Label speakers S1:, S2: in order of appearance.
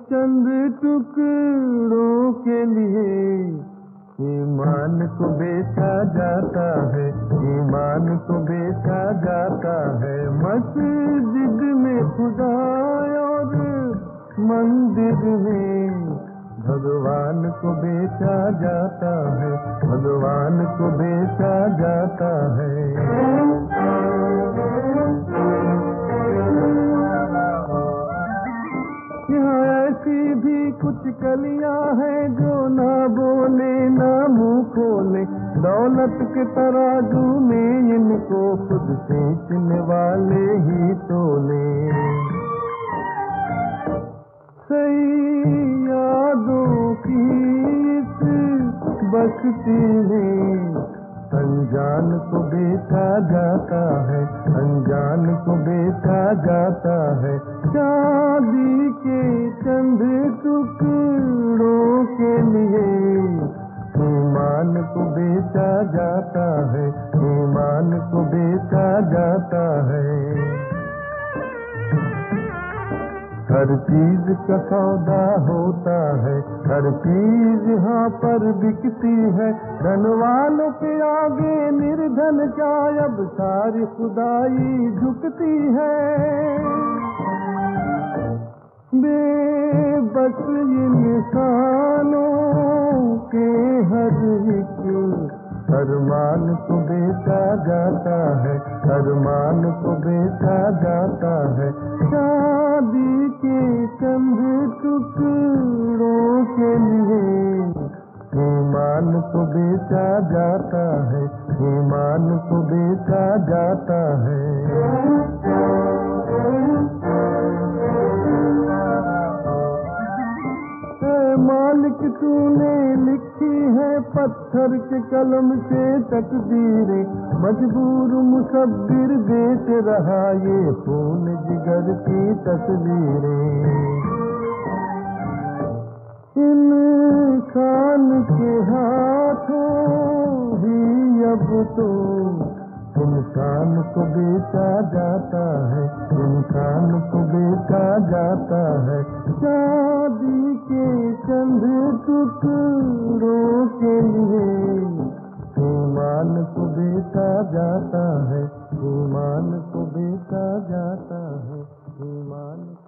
S1: चंद टुकड़ों के लिए ईमान को बेचा जाता है, ईमान को बेचा जाता है। मस्जिद में खुदा और मंदिर में भगवान को बेचा जाता है, भगवान को बेचा जाता है। यहाँ ऐसी भी कुछ कलियां हैं जो ना बोले ना मुंह खोले, दौलत के तराजू में इनको खुद सींचने वाले ही तोले। सही यादों की इस बस्ती में अनजान को बेचा जाता है, अनजान को बेचा जाता है। चांदी के चंद टुकड़ों के लिए ईमान को बेचा जाता है, ईमान को बेचा जाता है। हर चीज का सौदा होता है, हर चीज यहाँ पर बिकती है। धन वालों के आगे निर्धन क्या, अब सारी खुदाई झुकती है। बेबस इंसानों के हर एक अरमान को बेचा जाता है, अरमान को बेचा जाता है। चांदी के चंद टुकड़ों के लिए ईमान को बेचा जाता है, ईमान को बेचा जाता है। मालिक तूने लिखी है पत्थर के कलम से तकदीरें, मजबूर मुसब्बिर बेच रहा ये खून जिगर की तस्वीरें। इंसान के हाथों ही अब तो इंसान को बेचा जाता है, इंसान को बेचा जाता है। चांदी के चंद टुकड़ों के लिए ईमान को बेचा जाता है, ईमान को बेचा जाता है, ईमान